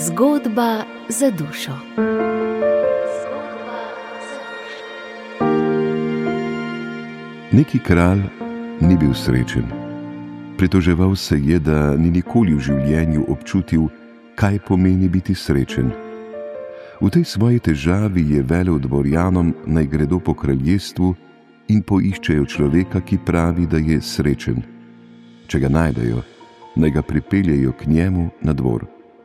Zgodba za dušo. Neki kralj ni bil srečen. Pritoževal se je, da ni nikoli v življenju občutil, kaj pomeni biti srečen. V tej svoji težavi je velel dvorjanom, naj gredo po kraljestvu in poiščejo človeka, ki pravi, da je srečen. Če ga najdejo, naj ga pripeljejo k njemu na dvor.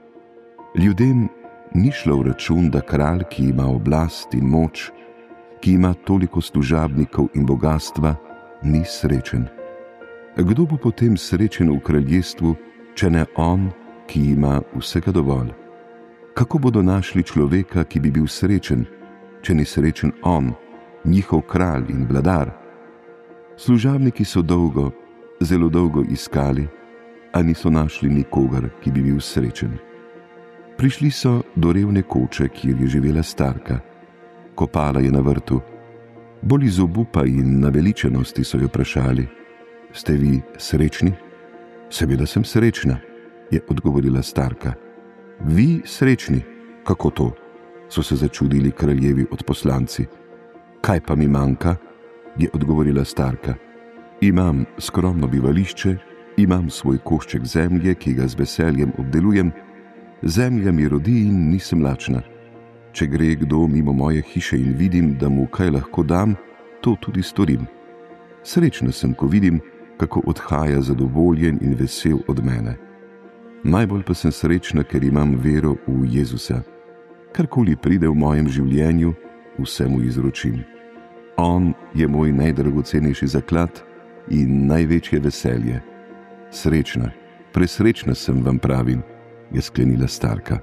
Ljudem ni šlo v račun, da kralj, ki ima oblast in moč, ki ima toliko služabnikov in bogatstva, ni srečen. Kdo bo potem srečen v kraljestvu, če ne on, ki ima vsega dovolj? Kako bodo našli človeka, ki bi bil srečen, če ni srečen on, njihov kralj in vladar? Služabniki so dolgo, zelo dolgo iskali, a niso našli nikogar, ki bi bil srečen. Prišli so do revne koče, kjer je živela starka. Kopala je na vrtu. Bolj iz obupa in naveličenosti so jo vprašali: "Ste vi srečni?" "Seveda sem srečna," je odgovorila starka. "Vi srečni? Kako to?" so se začudili kraljevi odposlanci. "Kaj pa mi manjka?" je odgovorila starka. "Imam skromno bivališče, imam svoj košček zemlje, ki ga z veseljem obdelujem, zemlja mi rodi in nisem lačna. Če gre kdo mimo moje hiše in vidim, da mu kaj lahko dam, to tudi storim. Srečna sem, ko vidim, kako odhaja zadovoljen in vesel od mene. Najbolj pa sem srečna, ker imam vero v Jezusa. Karkoli pride v mojem življenju, vse mu izročim. On je moj najdragocenejši zaklad in največje veselje. Srečna, presrečna sem, vam pravim," je sklenila starka.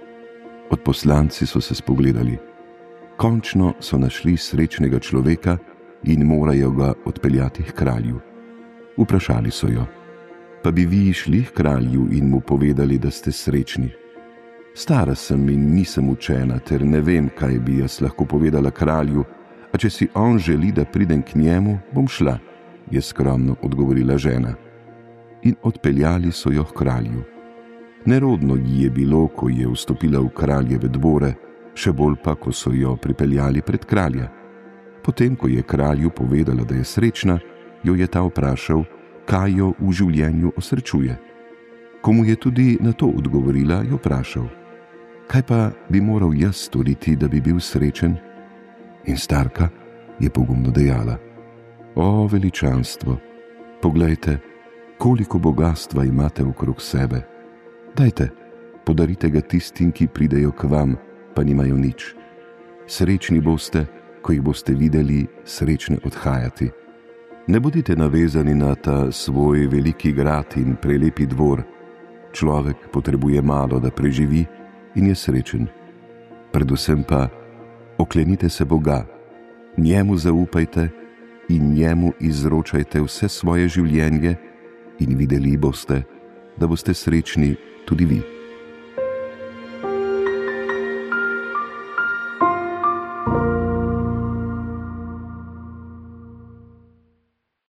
Odposlanci so se spogledali. Končno so našli srečnega človeka in morajo ga odpeljati k kralju. Vprašali so jo: "Pa bi vi šli k kralju in mu povedali, da ste srečni?" "Stara sem in nisem učena, ter ne vem, kaj bi jaz lahko povedala kralju, a če si on želi, da pridem k njemu, bom šla," je skromno odgovorila žena. In odpeljali so jo k kralju. Nerodno ji je bilo, ko je vstopila v kraljeve dvore, še bolj pa, ko so jo pripeljali pred kralja. Potem, ko je kralju povedala, da je srečna, jo je ta vprašal, kaj jo v življenju osrečuje. Ko mu je tudi na to odgovorila, jo vprašal: "Kaj pa bi moral jaz storiti, da bi bil srečen?" In starka je pogumno dejala: "O veličanstvo, poglejte, koliko bogastva imate okrog sebe. Dajte, podarite ga tistim, ki pridejo k vam, pa nimajo nič. Srečni boste, ko jih boste videli srečne odhajati. Ne bodite navezani na ta svoj veliki grad in prelepi dvor. Človek potrebuje malo, da preživi in je srečen. Predvsem pa oklenite se Boga, njemu zaupajte in njemu izročajte vse svoje življenje in videli boste, da boste srečni tudi vi."